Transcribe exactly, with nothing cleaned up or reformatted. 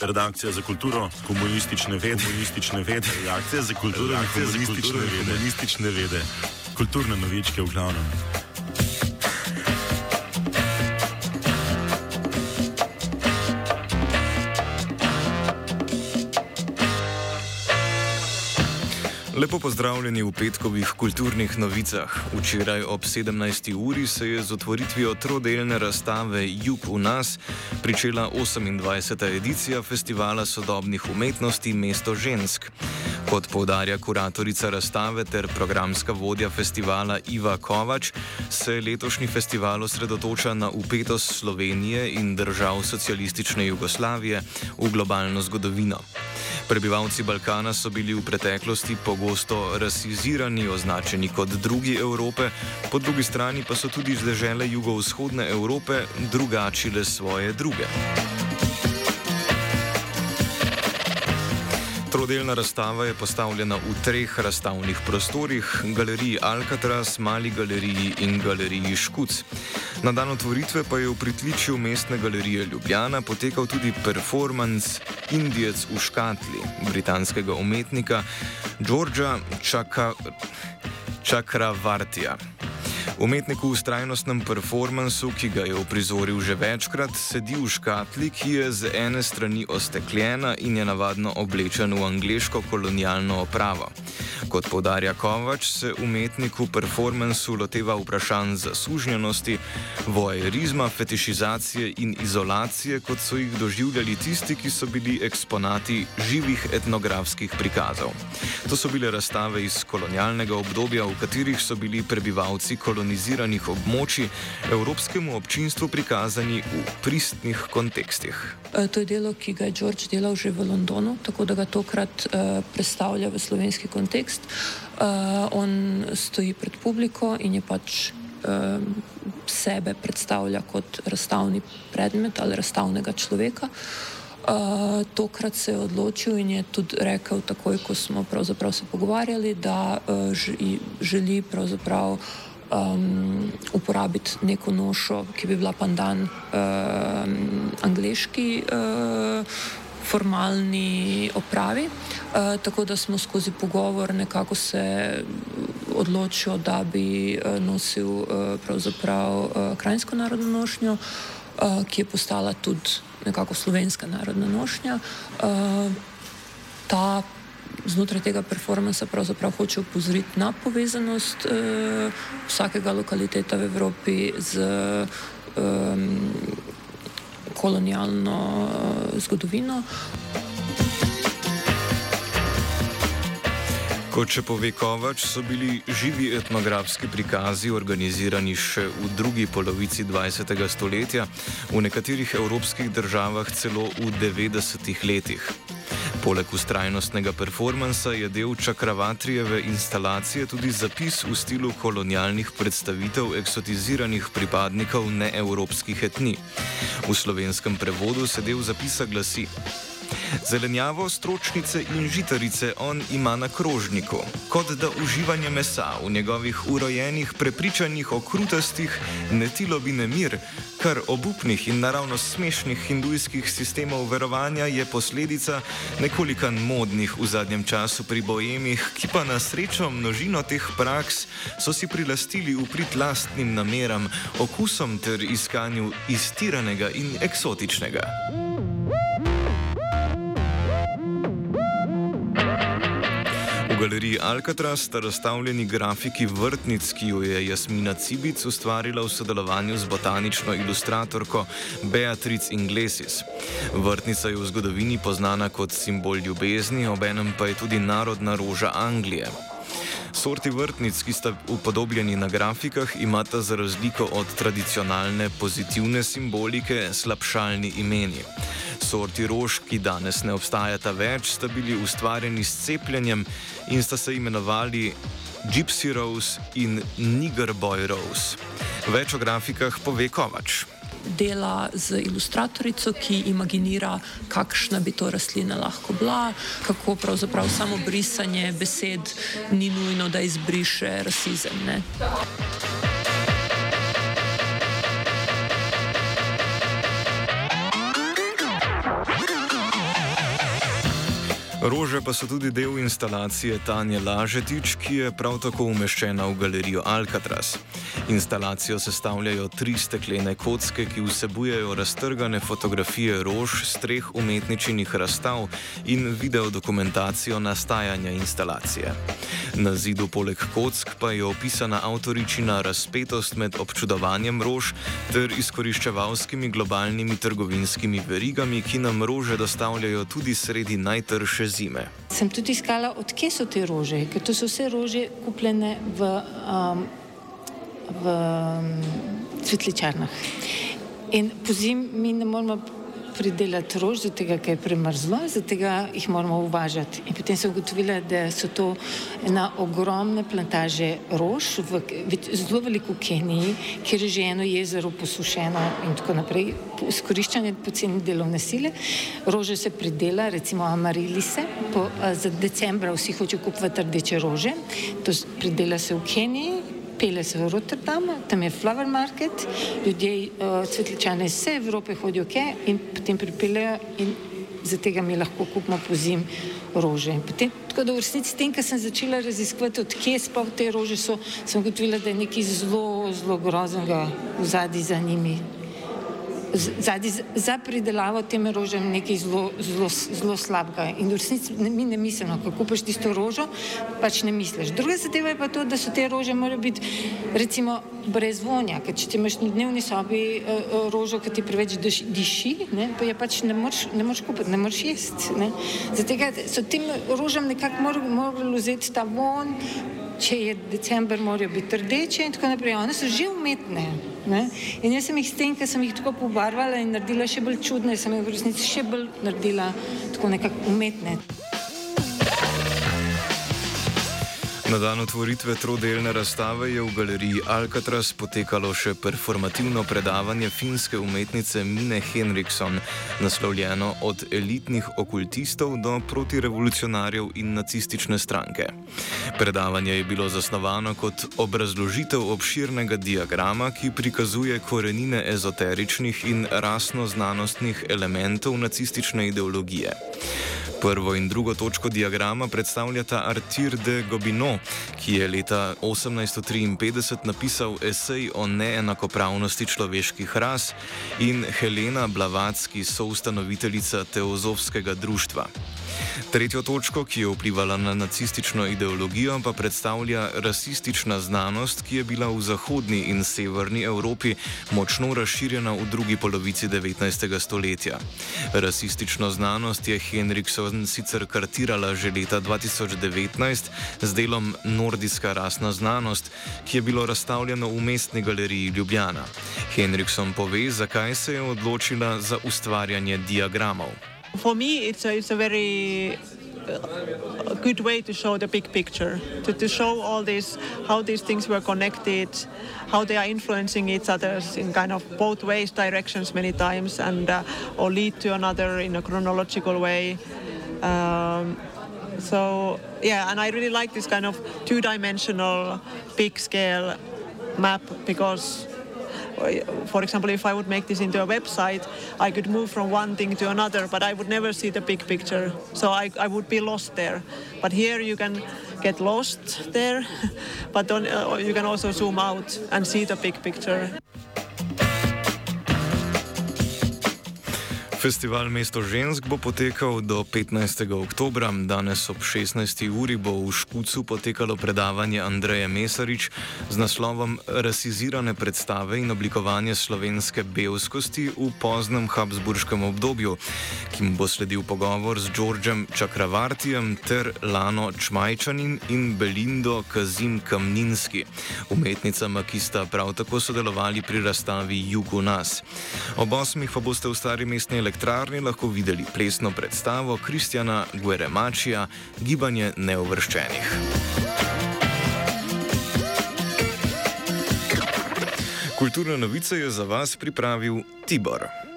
redakcija za kulturo, komunistične vede, komunistične vede, redakcija za kulturo, redakcija za komunistične vede, komunistične vede, kulturne novičke v glavnem. Lepo pozdravljeni v petkovih kulturnih novicah. Včeraj ob sedemnajsti uri se je z otvoritvijo trodelne razstave Jug v nas pričela osemindvajseta edicija Festivala sodobnih umetnosti Mesto žensk. Kot poudarja kuratorica razstave ter programska vodja festivala Iva Kovač, se letošnji festival osredotoča na vpetost Slovenije in držav socialistične Jugoslavije v globalno zgodovino. Prebivalci Balkana so bili v preteklosti pogosto rasizirani, označeni kot drugi Evrope, po drugi strani pa so tudi z dežele jugovzhodne Evrope drugačile svoje druge. Trodelna razstava je postavljena v treh razstavnih prostorih: galeriji Alcatraz, Mali galeriji in galeriji Škuc. Na dan otvoritve pa je v pritličju Mestne galerije Ljubljana potekal tudi performans Indijec v škatli britanskega umetnika Georgea Chakravartija. Umetnik v trajnostnem performansu, ki ga je uprizoril že večkrat, sedi v škatli, ki je z ene strani ostekljena in je navadno oblečen v angleško kolonialno opravo. Kot poudarja Kovač, se umetnik v performansu loteva vprašanj zasužnjenosti, voajerizma, fetišizacije in izolacije, kot so jih doživljali tisti, ki so bili eksponati živih etnografskih prikazov. To so bile razstave iz kolonialnega obdobja, v katerih so bili prebivalci koloniziranih območij evropskemu občinstvu prikazani v pristnih kontekstih. To je delo, ki ga je George delal že v Londonu, tako da ga tokrat uh, predstavlja v slovenski kontekst. Uh, on stoji pred publiko in je pač uh, sebe predstavlja kot razstavni predmet ali razstavnega človeka. Uh, tokrat se je odločil in je tudi rekel, takoj ko smo pravzaprav se pogovarjali, da uh, želi pravzaprav Um, uporabiti neko nošo, ki bi bila pandan um, angleški uh, formalni opravi. Uh, tako da smo skozi pogovor nekako se odločil, da bi uh, nosil uh, pravzaprav uh, krajinsko narodno nošnjo, uh, ki je postala tudi nekako slovenska narodna nošnja. Uh, ta Znotraj tega performansa pravzaprav hoče upozoriti na povezanost eh, vsakega lokaliteta v Evropi z eh, kolonialno eh, zgodovino. Kot še pove Kovač, so bili živi etnografski prikazi organizirani še v drugi polovici dvajsetega stoletja, v nekaterih evropskih državah celo v devetdesetih letih. Poleg vztrajnostnega performansa je del Chakravartijeve instalacije tudi zapis v stilu kolonialnih predstavitev eksotiziranih pripadnikov neevropskih etnij. V slovenskem prevodu se del zapisa glasi: zelenjavo, stročnice in žitarice on ima na krožniku, kot da uživanje mesa v njegovih urojenih prepričanjih o krutostih ne tilo bi nemir, kar obupnih in naravno smešnih hindujskih sistemov verovanja je posledica nekolikan modnih v zadnjem času pri boemih, ki pa na srečo množino teh praks so si prilastili v prid lastnim nameram, okusom ter iskanju iztiranega in eksotičnega. V galeriji Alcatraz sta razstavljeni grafiki vrtnic, ki jo je Jasmina Cibic ustvarila v sodelovanju z botanično ilustratorko Beatrice Inglesis. Vrtnica je v zgodovini poznana kot simbol ljubezni, obenem pa je tudi narodna roža Anglije. Sorti vrtnic, ki sta upodobljeni na grafikah, imata za razliko od tradicionalne pozitivne simbolike slabšalni imeni. Sorti rož, ki danes ne obstajata več, sta bili ustvarjeni s cepljenjem in sta se imenovali Gypsy Rose in Nigger Boy Rose. Več o grafikah pove Kovač. Dela z ilustratorico, ki imaginira, kakšna bi to rastlina lahko bila, kako pravzaprav samo brisanje besed ni nujno, da izbriše rasizem, ne? Rože pa so tudi del instalacije Tanje Lažetič, ki je prav tako umeščena v galerijo Alcatraz. Instalacijo sestavljajo tri steklene kocke, ki vsebujejo raztrgane fotografije rož s treh umetničinih razstav in video dokumentacijo nastajanja instalacije. Na zidu poleg kock pa je opisana avtoričina razpetost med občudovanjem rož ter izkoriščevalskimi globalnimi trgovinskimi verigami, ki nam rože dostavljajo tudi sredi najtrše zime. Sem tudi iskala, odkje so te rože, ker to so vse rože kupljene v, um, v um, cvetličarnah. In po zim mi ne moramo pridelati rož, zato ker je premrzlo, zato jih moramo uvažati. In potem sem ugotovila, da so to ena ogromne plantaže rož, v, zelo veliko v Keniji, kjer je že eno jezero posušeno in tako naprej, izkoriščanje poceni delovne sile. Rože se pridela, recimo amarilise, po, za decembra vsi hočejo kupovati rdeče rože, to pridela se v Keniji, pele se v Rotterdam, tam je flower market, ljudje, uh, cvetličane iz vse Evrope hodijo ke in potem pripeljejo in za tega mi lahko kupimo po zim rože. Potem, tako da v resnici s tem, ko sem začela raziskovati, odkje sploh te rože so, sem ugotovila, da je nekaj zelo, zelo groznega v zadnji za njimi. Zadnji, za pridelavo tem rožem nekaj zelo, zelo, zelo slabega. In v resnici mi ne mislimo, ko kupiš tisto rožo, pač ne misliš. Druga zadeva je pa to, da so te rože morajo biti recimo brez vonja, ker če ti imaš na dnevni sobi uh, rožo, ki ti preveč diši, ne, pa je pač ne moreš, ne moreš kupiti, ne moreš jesti. Ne. Zato so tem rožem nekako morali, morali vzeti ta von, če je december, morajo biti rdeče in tako naprej. One so že umetne. Ne? In jaz sem jih s tem, ker sem jih tako pobarvala in naredila še bolj čudne, sem jih v resnici še bolj naredila tako nekako umetne. Na dan otvoritve trodelne razstave je v galeriji Alcatraz potekalo še performativno predavanje finske umetnice Mine Henriksson, naslovljeno Od elitnih okultistov do protirevolucionarjev in nacistične stranke. Predavanje je bilo zasnovano kot obrazložitev obširnega diagrama, ki prikazuje korenine ezoteričnih in rasno-znanostnih elementov nacistične ideologije. Prvo in drugo točko diagrama predstavljata Arthur de Gobineau, ki je leta osemnajststo triinpetdeset napisal esej o neenakopravnosti človeških ras, in Helena Blavatsky, soustanoviteljica Teozofskega društva. Tretjo točko, ki je vplivala na nacistično ideologijo, pa predstavlja rasistična znanost, ki je bila v zahodni in severni Evropi močno razširjena v drugi polovici devetnajstega stoletja. Rasistično znanost je Henriksson sicer kartirala že leta dva tisoč devetnajst z delom Nordijska rasna znanost, ki je bilo razstavljeno v Mestni galeriji Ljubljana. Henriksson pove, zakaj se je odločila za ustvarjanje diagramov. For me, it's a, it's a very uh, good way to show the big picture, to, to show all this, how these things were connected, how they are influencing each other in kind of both ways, directions many times, and uh, or lead to another in a chronological way. Um, so, yeah, and I really like this kind of two-dimensional, big-scale map because, for example, if I would make this into a website, I could move from one thing to another, but I would never see the big picture. So I, I would be lost there. But here you can get lost there, but don't, uh, you can also zoom out and see the big picture. Festival Mesto žensk bo potekal do petnajstega oktobra. Danes ob šestnajsti uri bo v Škucu potekalo predavanje Andreje Mesarič z naslovom Rasizirane predstave in oblikovanje slovenske belskosti v poznem habsburškem obdobju, ki mu bo sledil pogovor z Đorđem Čakravartijem ter Lano Čmajčanin in Belindo Kazim Kamninski, umetnicama, ki sta prav tako sodelovali pri razstavi Jug v nas. Ob osmih pa boste v Stari mestni elektrarni lahko videli plesno predstavo Kristjana Gueremačija Gibanje neuvrščenih. Kulturne novice je za vas pripravil Tibor.